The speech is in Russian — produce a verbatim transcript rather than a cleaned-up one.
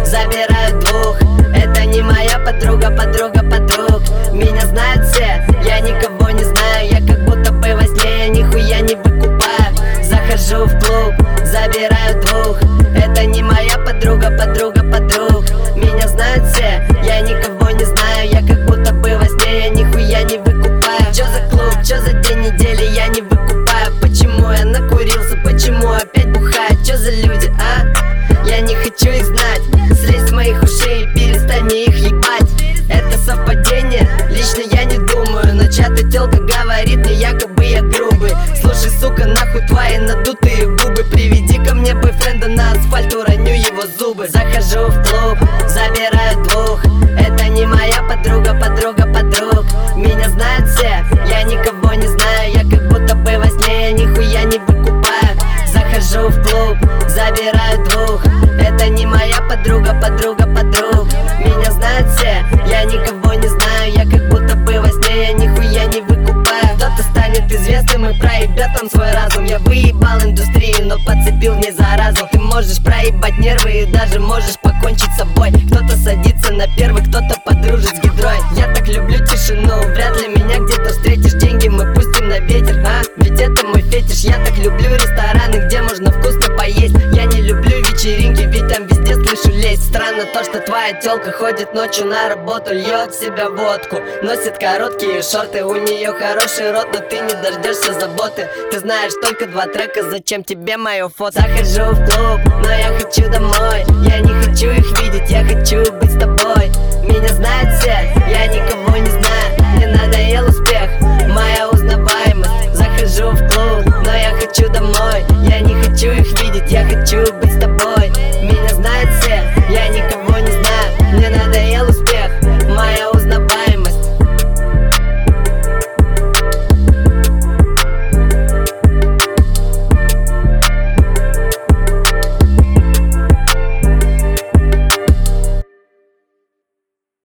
забираю двух. Это не моя подруга, подруга подруг. Меня знают все, я никого не знаю. Я как будто бы во сне, я нихуя не выкупаю. Захожу в клуб, забираю двух. Это не моя подруга, подруга подруг. Меня знают все, я никого не знаю. Я как будто бы во сне, я нихуя не выкупаю. Чё за клуб, чё за день недели, я не выкупаю. Почему я накурился, почему опять бухаю? Чё за люди, а? Я не хочу их знать. Слезь с моих ушей и перестань мне их ебать. Это совпадение? Лично я не думаю. Но чья-то тёлка говорит мне, якобы я грубый. Слушай, сука, нахуй твои надутые губы. Приведи ко мне бойфренда на асфальт, уроню его зубы. Захожу в клуб, забираю двух. Это не моя подруга, подруга подруг. Меня знают все, я никого не знаю. Я как будто бы во сне, я нихуя не выкупаю. Захожу в клуб, забираю двух. Это не моя подруга, подруга подруг. Меня знают все, я никого не знаю. Я как будто бы во сне, я нихуя не выкупаю. Кто-то станет известным и проебет там свой разум. Я выебал индустрию, но подцепил не заразу. Ты можешь проебать нервы и даже можешь покончить с собой. Кто-то садится на первый, кто-то подружит с гидрой. Я так люблю тишину, вряд ли меня где-то встретишь. Деньги мы пустим на ветер, а? Ведь это мой фетиш. Я так люблю рестораны, где можно вкусно поесть. Я не люблю вечеринки, ведь там везде слышу лезть. Странно то, что твоя тёлка ходит ночью на работу, льет в себя водку, носит короткие шорты. У нее хороший рот, но ты не дождешься заботы. Ты знаешь только два трека, зачем тебе мое фото? Захожу в клуб, но я хочу домой. Я не хочу их видеть, я хочу быть с тобой. Меня знают все, я никого не знаю. Мне надоел успех, моя узнаваемость. Захожу в клуб, но я хочу домой. Я не хочу их видеть, я хочу быть